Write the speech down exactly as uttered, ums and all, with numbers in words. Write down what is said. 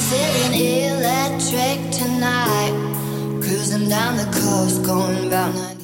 feeling electric tonight. Cruising down the coast, going about nine.